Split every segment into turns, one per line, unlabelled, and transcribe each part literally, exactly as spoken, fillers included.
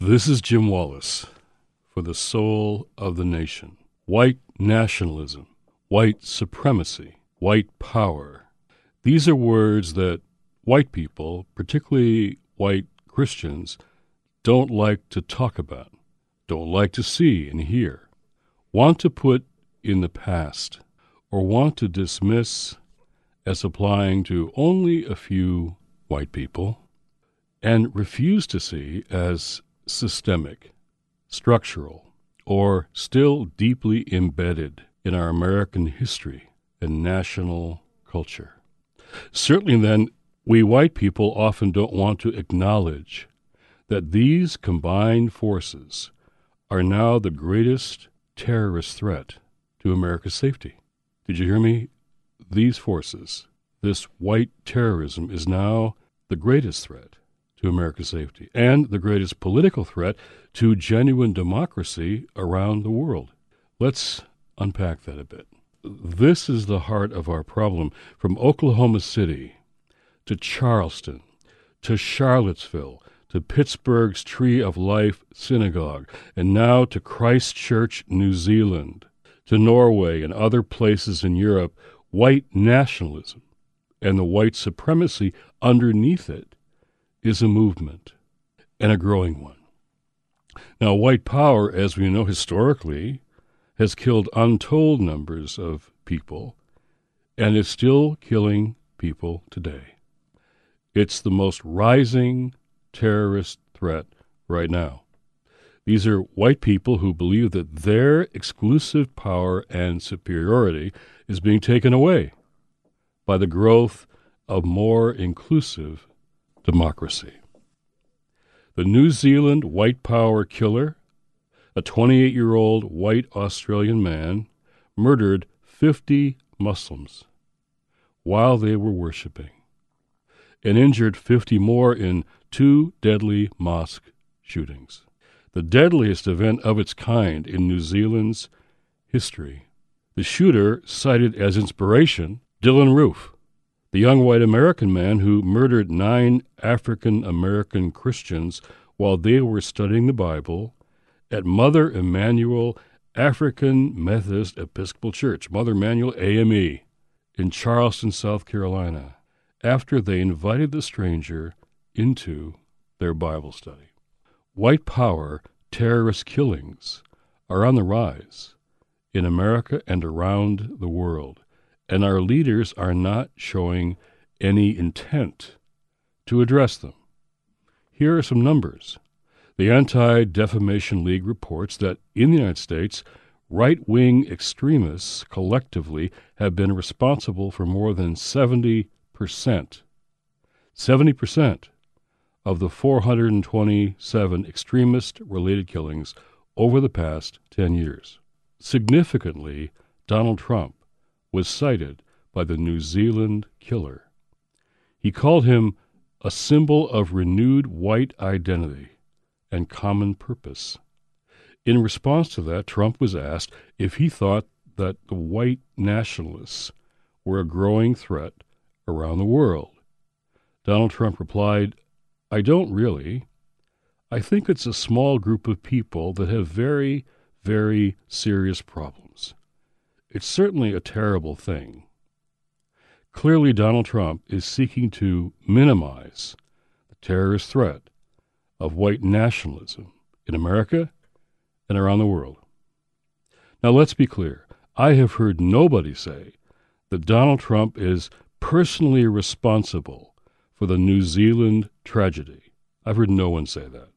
This is Jim Wallis for the Soul of the Nation. White nationalism, white supremacy, white power. These are words that white people, particularly white Christians, don't like to talk about, don't like to see and hear, want to put in the past, or want to dismiss as applying to only a few white people, and refuse to see as systemic, structural, or still deeply embedded in our American history and national culture. Certainly then, we white people often don't want to acknowledge that these combined forces are now the greatest terrorist threat to America's safety. Did you hear me? These forces, this white terrorism, is now the greatest threat to America's safety and the greatest political threat to genuine democracy around the world. Let's unpack that a bit. This is the heart of our problem. From Oklahoma City to Charleston to Charlottesville to Pittsburgh's Tree of Life Synagogue, and now to Christchurch, New Zealand, to Norway and other places in Europe, white nationalism and the white supremacy underneath it is a movement, and a growing one. Now, white power, as we know historically, has killed untold numbers of people, and is still killing people today. It's the most rising terrorist threat right now. These are white people who believe that their exclusive power and superiority is being taken away by the growth of more inclusive democracy. The New Zealand white power killer, a twenty-eight-year-old white Australian man, murdered fifty Muslims while they were worshiping and injured fifty more in two deadly mosque shootings, the deadliest event of its kind in New Zealand's history. The shooter cited as inspiration Dylan Roof, the young white American man who murdered nine African-American Christians while they were studying the Bible at Mother Emanuel African Methodist Episcopal Church, Mother Emanuel A M E, in Charleston, South Carolina, after they invited the stranger into their Bible study. White power terrorist killings are on the rise in America and around the world, and our leaders are not showing any intent to address them. Here are some numbers. The Anti-Defamation League reports that in the United States, right-wing extremists collectively have been responsible for more than seventy percent, seventy percent of the four hundred twenty-seven extremist-related killings over the past ten years. Significantly, Donald Trump was cited by the New Zealand killer. He called him a symbol of renewed white identity and common purpose. In response to that, Trump was asked if he thought that the white nationalists were a growing threat around the world. Donald Trump replied, "I don't really. I think it's a small group of people that have very, very serious problems. It's certainly a terrible thing." Clearly, Donald Trump is seeking to minimize the terrorist threat of white nationalism in America and around the world. Now, let's be clear. I have heard nobody say that Donald Trump is personally responsible for the New Zealand tragedy. I've heard no one say that.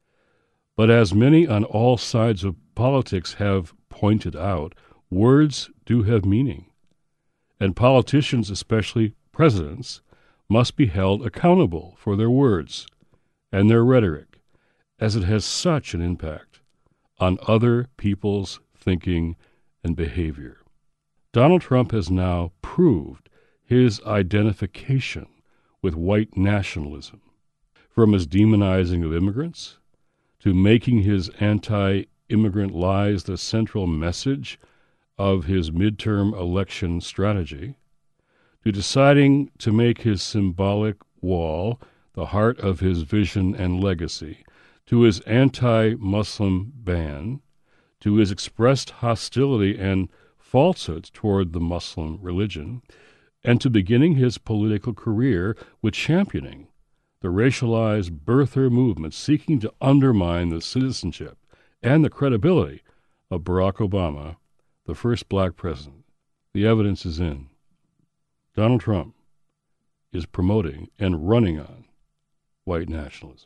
But as many on all sides of politics have pointed out, words do have meaning. And politicians, especially presidents, must be held accountable for their words and their rhetoric, as it has such an impact on other people's thinking and behavior. Donald Trump has now proved his identification with white nationalism, from his demonizing of immigrants to making his anti-immigrant lies the central message of his midterm election strategy, to deciding to make his symbolic wall the heart of his vision and legacy, to his anti-Muslim ban, to his expressed hostility and falsehoods toward the Muslim religion, and to beginning his political career with championing the racialized birther movement seeking to undermine the citizenship and the credibility of Barack Obama, the first black president. The evidence is in. Donald Trump is promoting and running on white nationalism.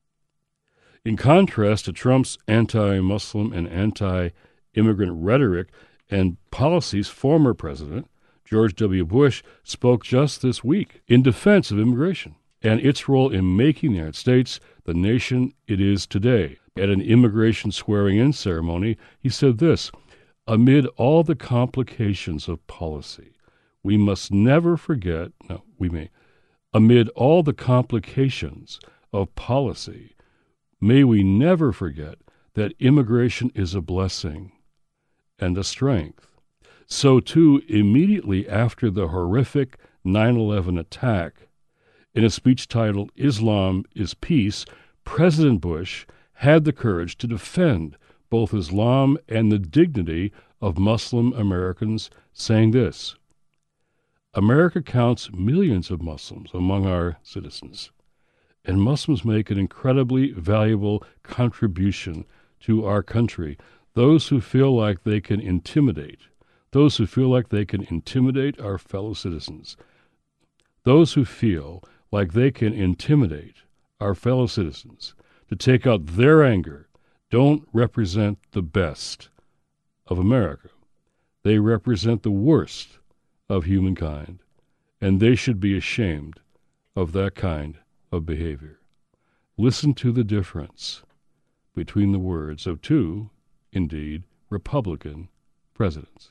In contrast to Trump's anti-Muslim and anti-immigrant rhetoric and policies, former President George W. Bush spoke just this week in defense of immigration and its role in making the United States the nation it is today. At an immigration swearing-in ceremony, he said this: amid all the complications of policy, we must never forget, no, we may, amid all the complications of policy, may we never forget that immigration is a blessing and a strength. So, too, immediately after the horrific nine eleven attack, in a speech titled Islam is Peace, President Bush had the courage to defend both Islam and the dignity of Muslim Americans, saying this: America counts millions of Muslims among our citizens, and Muslims make an incredibly valuable contribution to our country. Those who feel like they can intimidate, those who feel like they can intimidate our fellow citizens, those who feel like they can intimidate our fellow citizens to take out their anger don't represent the best of America. They represent the worst of humankind, and they should be ashamed of that kind of behavior. Listen to the difference between the words of two, indeed, Republican presidents.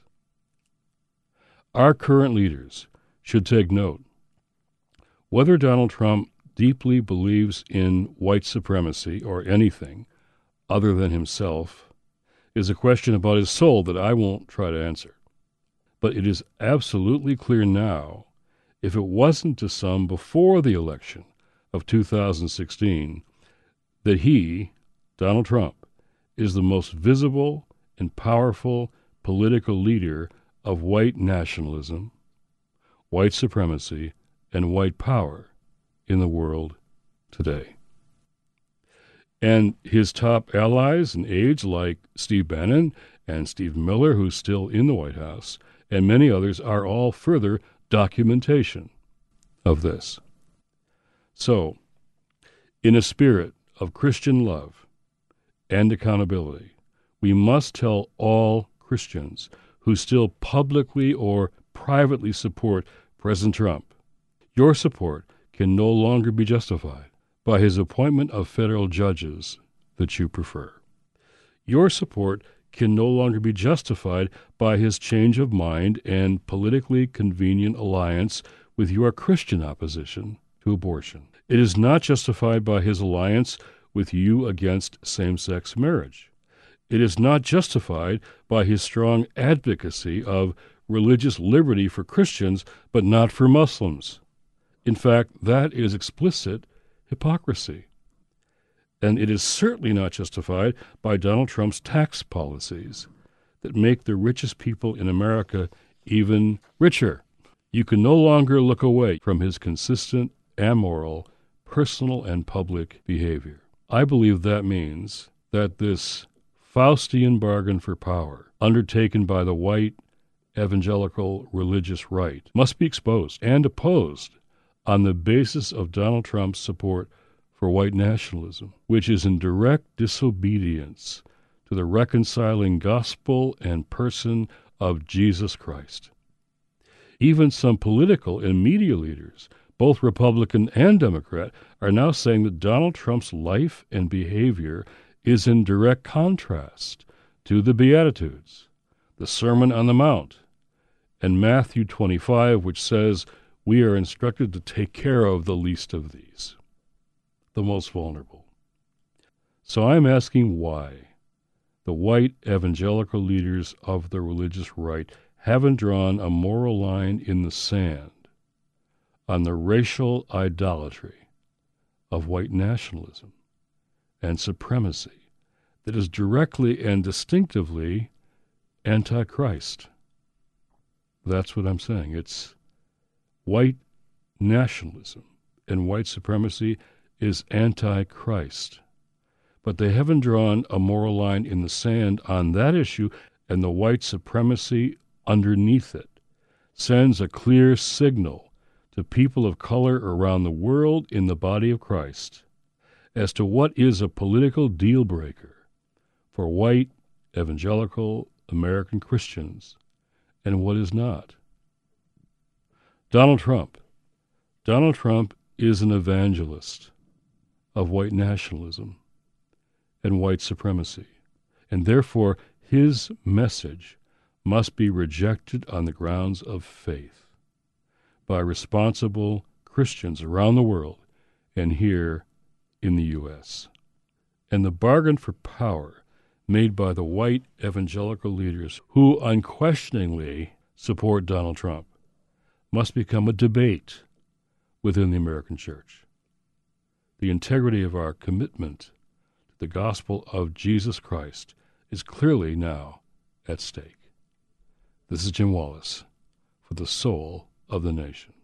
Our current leaders should take note. Whether Donald Trump deeply believes in white supremacy or anything other than himself is a question about his soul that I won't try to answer. But it is absolutely clear now, if it wasn't to some before the election of two thousand sixteen, that he, Donald Trump, is the most visible and powerful political leader of white nationalism, white supremacy, and white power in the world today. And his top allies and aides like Steve Bannon and Steve Miller, who's still in the White House, and many others are all further documentation of this. So, in a spirit of Christian love and accountability, we must tell all Christians who still publicly or privately support President Trump, your support can no longer be justified by his appointment of federal judges that you prefer. Your support can no longer be justified by his change of mind and politically convenient alliance with your Christian opposition to abortion. It is not justified by his alliance with you against same-sex marriage. It is not justified by his strong advocacy of religious liberty for Christians, but not for Muslims. In fact, that is explicit hypocrisy. And it is certainly not justified by Donald Trump's tax policies that make the richest people in America even richer. You can no longer look away from his consistent, amoral, personal, and public behavior. I believe that means that this Faustian bargain for power, undertaken by the white evangelical religious right, must be exposed and opposed on the basis of Donald Trump's support for white nationalism, which is in direct disobedience to the reconciling gospel and person of Jesus Christ. Even some political and media leaders, both Republican and Democrat, are now saying that Donald Trump's life and behavior is in direct contrast to the Beatitudes, the Sermon on the Mount, and Matthew twenty-five, which says we are instructed to take care of the least of these, the most vulnerable. So I'm asking why the white evangelical leaders of the religious right haven't drawn a moral line in the sand on the racial idolatry of white nationalism and supremacy that is directly and distinctively anti-Christ. That's what I'm saying. It's white nationalism and white supremacy is anti-Christ. But they haven't drawn a moral line in the sand on that issue, and the white supremacy underneath it sends a clear signal to people of color around the world in the body of Christ as to what is a political deal breaker for white evangelical American Christians and what is not. Donald Trump. Donald Trump is an evangelist of white nationalism and white supremacy, and therefore his message must be rejected on the grounds of faith by responsible Christians around the world and here in the U S. And the bargain for power made by the white evangelical leaders who unquestioningly support Donald Trump must become a debate within the American church. The integrity of our commitment to the gospel of Jesus Christ is clearly now at stake. This is Jim Wallis for the Soul of the Nation.